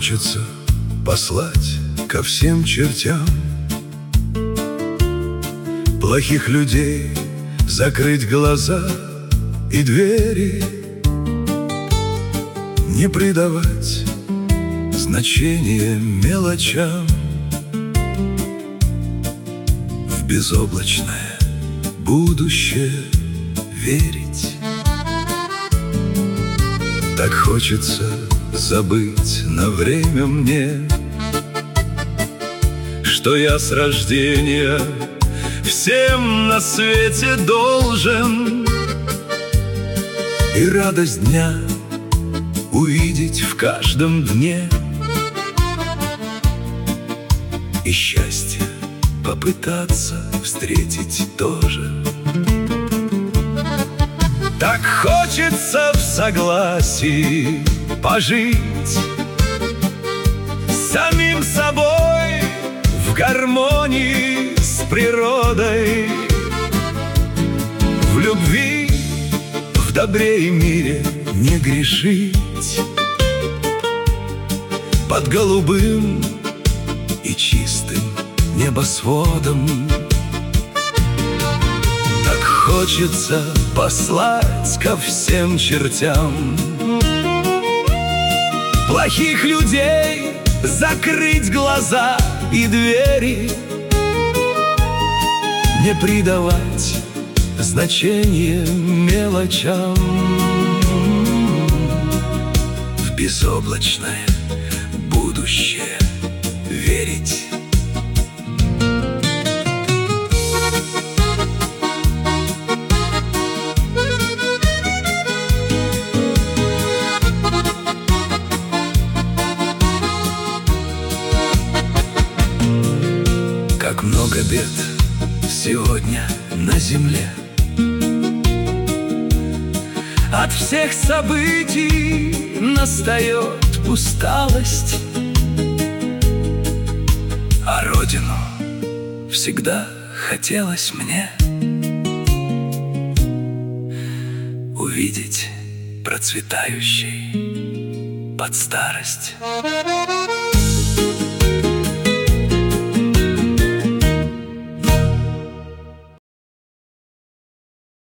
хочется послать ко всем чертям, плохих людей закрыть глаза и двери, не придавать значения мелочам, в безоблачное будущее верить. Так хочется забыть на время мне, что я с рождения всем на свете должен, и радость дня увидеть в каждом дне, и счастье попытаться встретить тоже. Так хочется в согласии пожить с самим собой, в гармонии с природой, в любви, в добре и мире не грешить, под голубым и чистым небосводом. Так хочется послать ко всем чертям, плохих людей закрыть глаза и двери, не придавать значения мелочам, в безоблачное будущее верить. Как много бед сегодня на земле, от всех событий настает усталость, а родину всегда хотелось мне увидеть процветающей под старость.